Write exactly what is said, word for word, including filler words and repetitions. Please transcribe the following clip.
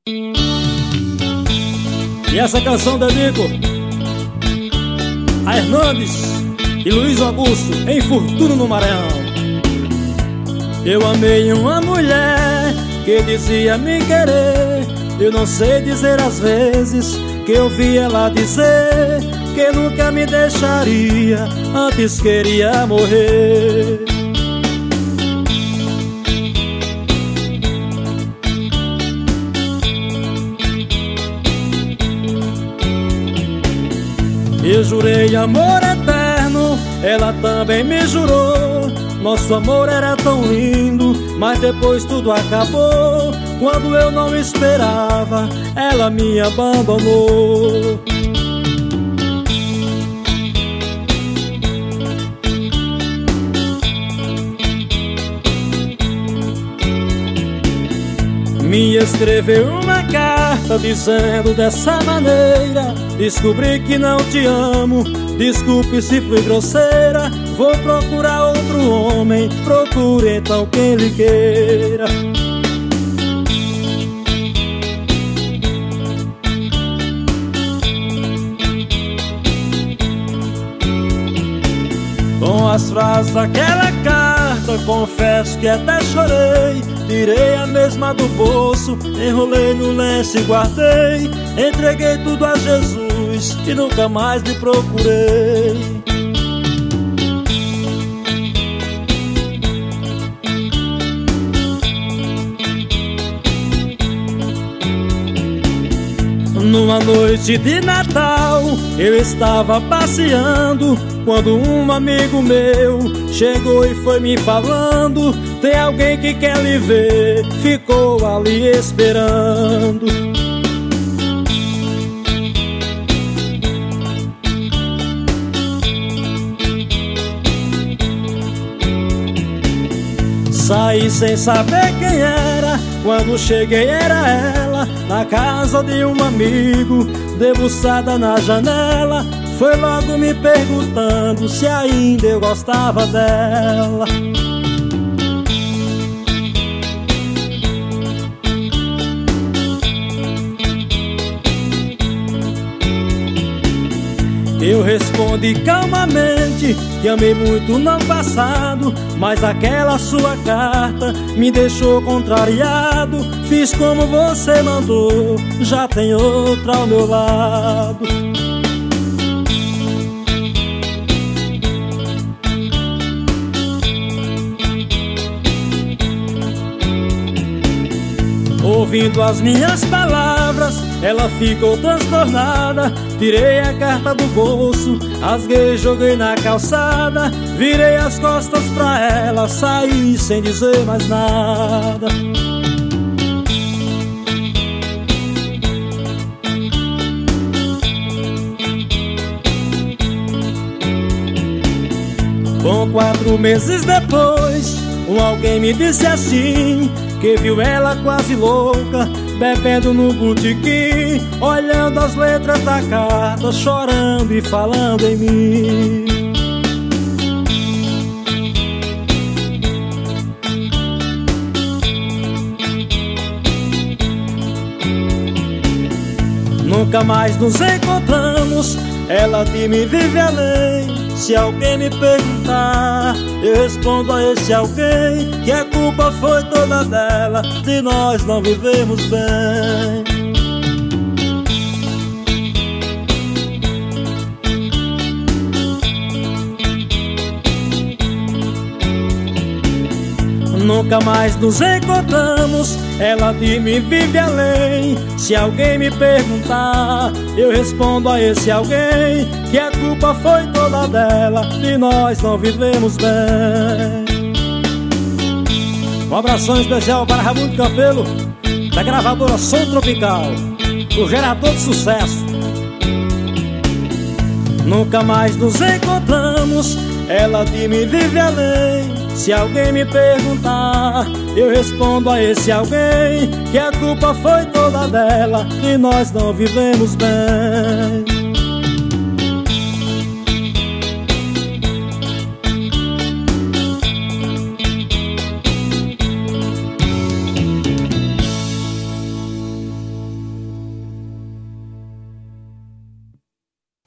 E essa canção dedico a Hernandes e Luiz Augusto, em Fortuna no Maranhão. Eu amei uma mulher que dizia me querer. Eu não sei dizer às vezes que eu vi ela dizer que nunca me deixaria, antes queria morrer. Eu jurei amor eterno, ela também me jurou. Nosso amor era tão lindo, mas depois tudo acabou. Quando eu não esperava, ela me abandonou. Me escreveu uma carta dizendo dessa maneira: descobri que não te amo, desculpe se fui grosseira. Vou procurar outro homem, procure então quem lhe queira. Com as frases daquela carta, confesso que até chorei. Tirei a mesma do bolso, enrolei no lenço e guardei. Entreguei tudo a Jesus e nunca mais lhe procurei. Numa noite de Natal, eu estava passeando, quando um amigo meu chegou e foi me falando: tem alguém que quer lhe ver. Ficou ali esperando. Saí sem saber quem era, quando cheguei era ela, na casa de um amigo, debruçada na janela. Foi logo me perguntando se ainda eu gostava dela. Eu respondi calmamente que amei muito no passado, mas aquela sua carta me deixou contrariado. Fiz como você mandou, já tem outra ao meu lado. Ouvindo as minhas palavras, ela ficou transtornada. Tirei a carta do bolso, rasguei e joguei na calçada. Virei as costas pra ela, saí sem dizer mais nada. Com quatro meses depois, um alguém me disse assim, que viu ela quase louca, bebendo no botequim, olhando as letras da carta, chorando e falando em mim. Nunca mais nos encontramos, ela de mim vive além. Se alguém me perguntar, eu respondo a esse alguém que a culpa foi toda dela, de nós não vivemos bem. Nunca mais nos encontramos, ela de mim vive além. Se alguém me perguntar, eu respondo a esse alguém que a culpa foi toda dela, e nós não vivemos bem. Um abração especial para Raimundo Campelo, da gravadora Som Tropical, o gerador de sucesso. Nunca mais nos encontramos, ela de mim vive além. Se alguém me perguntar, eu respondo a esse alguém que a culpa foi toda dela, e nós não vivemos bem.